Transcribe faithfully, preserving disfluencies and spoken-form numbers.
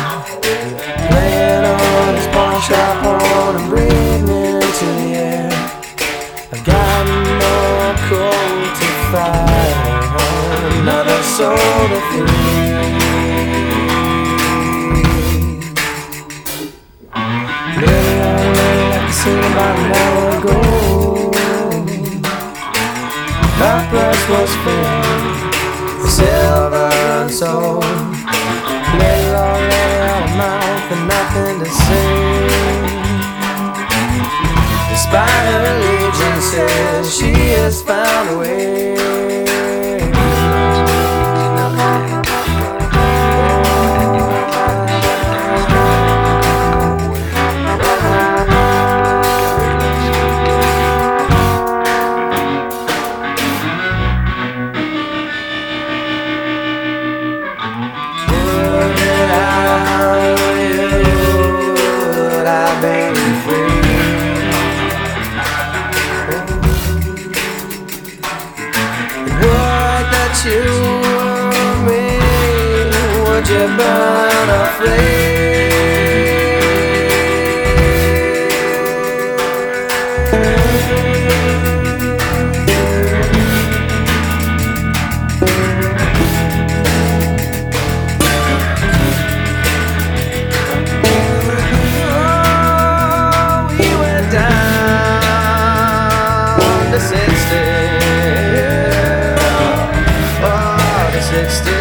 playing on his pawn shop horn and breathing into the air. I've got no coal to fire, another soul to feed. Really, I really like to sing about an hour ago. My purse was filled with silver unsold. Little already out of mouth and nothing to say. Despite her allegiances, she has found a way. You and me, would you burn a Oh, we went down to sixty. Sixty.